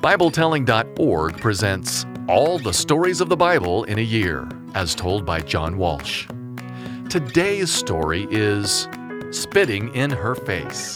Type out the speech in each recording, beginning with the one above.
BibleTelling.org presents All the Stories of the Bible in a Year, as told by John Walsh. Today's story is Spitting in Her Face.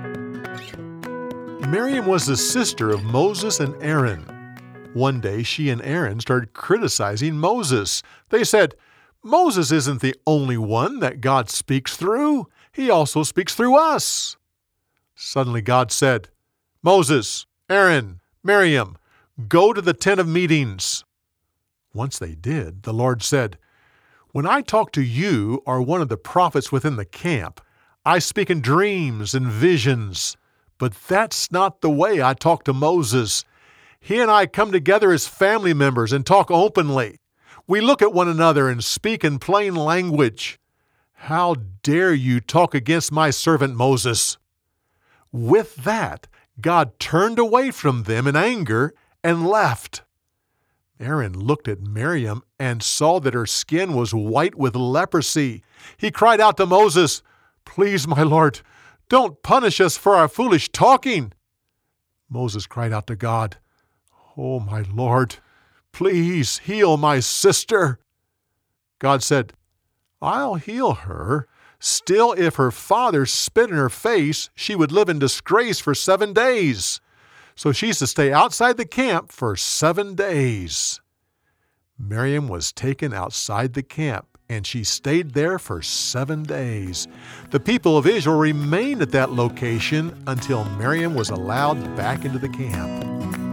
Miriam was the sister of Moses and Aaron. One day, she and Aaron started criticizing Moses. They said, "Moses isn't the only one that God speaks through. He also speaks through us." Suddenly God said, "Moses, Aaron, Miriam, go to the tent of meetings." Once they did, the Lord said, "When I talk to you or one of the prophets within the camp, I speak in dreams and visions. But that's not the way I talk to Moses. He and I come together as family members and talk openly. We look at one another and speak in plain language. How dare you talk against my servant Moses?" With that, God turned away from them in anger and left. Aaron looked at Miriam and saw that her skin was white with leprosy. He cried out to Moses, "Please, my Lord, don't punish us for our foolish talking." Moses cried out to God, "Oh, my Lord, please heal my sister." God said, "I'll heal her. Still, if her father spit in her face, she would live in disgrace for 7 days. So she's to stay outside the camp for 7 days. Miriam was taken outside the camp, and she stayed there for 7 days. The people of Israel remained at that location until Miriam was allowed back into the camp.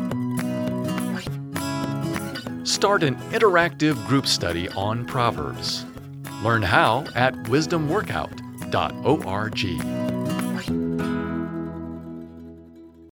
Start an interactive group study on Proverbs. Learn how at wisdomworkout.org.